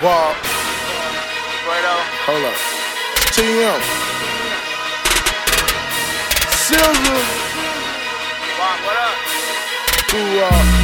Wall. Hold up. TM. Silver. What up? Ooh,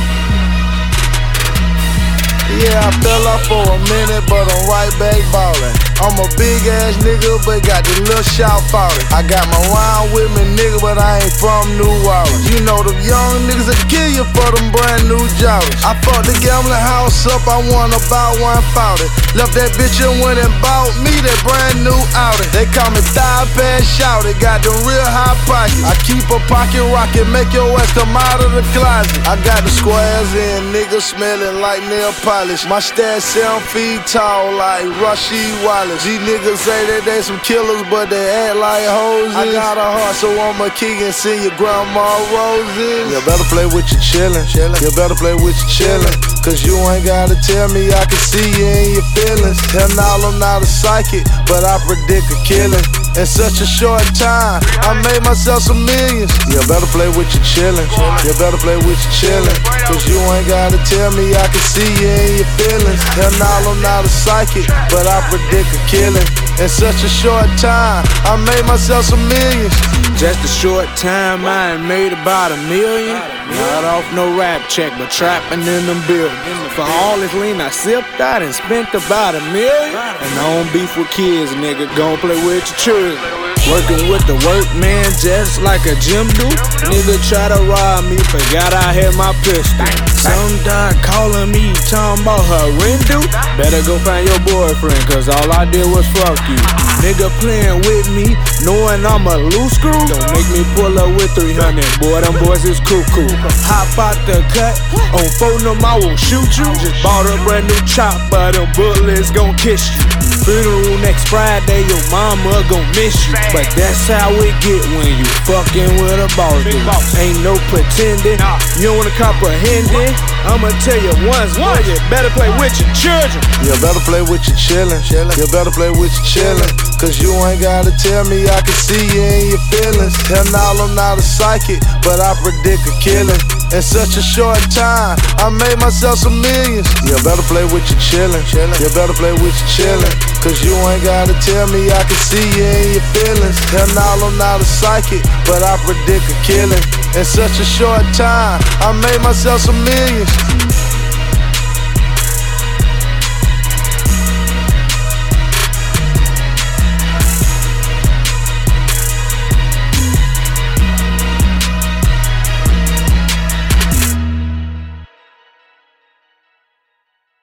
yeah, I fell off for a minute, but I'm right back ballin'. I'm a big ass nigga, but got the little shout faulty. I got my wine with me, nigga, but I ain't from New Orleans. You know them young niggas that kill you for them brand new Jordans. I fucked the gambling house up, I won about 140. Left that bitch and went and bought me that brand new Audi. They call me Thigh Pad Shouty, got them real high pockets. I keep a pocket rocket, make your ass come out of the closet. I got the squares in, niggas smelling like nail polish. My stats 7 feet tall like Rasheed Wallace. These niggas say that they some killers, but they act like hoes. I got a heart, so I'ma kick and see your grandma roses. You better play with your chillin'. You better play with your chillin'. Cause you ain't gotta tell me, I can see you in your feelings. Hell no, I'm not a psychic, but I predict a killing. In such a short time, I made myself some millions. You better play with your chillin'. You better play with your chillin'. Cause you ain't gotta tell me, I can see you in your feelings. Hell no, I'm not a psychic, but I predict a killing. In such a short time, I made myself some millions. Just a short time, I ain't made about $1 million. Not off no rap check, but trapping in them buildings. For all this lean I sipped out and spent about $1 million. And I don't beef with kids, nigga, gon' play with your children. Working with the workman just like a gym do. Nigga try to rob me, forgot I had my pistol. Some dog calling me, talking about her rent due. Better go find your boyfriend, cause all I did was fuck you. Nigga playing with me, knowing I'm a loose screw. Don't make me pull up with 300, boy, them boys is cuckoo. Hop out the cut, on phone them I won't shoot you. Just bought a brand new chopper, them bullets gon' kiss you. Funeral next Friday, your mama gon' miss you. But that's how it get when you fucking with a boss dude. Ain't no pretending, you don't wanna comprehend it. I'ma tell you once, you better play with your children. You better play with your chillin'. You better play with your chillin'. Cause you ain't gotta tell me, I can see you in your feelings. Hell no, I'm not a psychic, but I predict a killing. In such a short time, I made myself some millions. You better play with your chillin'. You better play with your chillin'. Cause you ain't gotta tell me, I can see you in your feelings. Hell no, I'm not a psychic, but I predict a killing. In such a short time, I made myself some millions.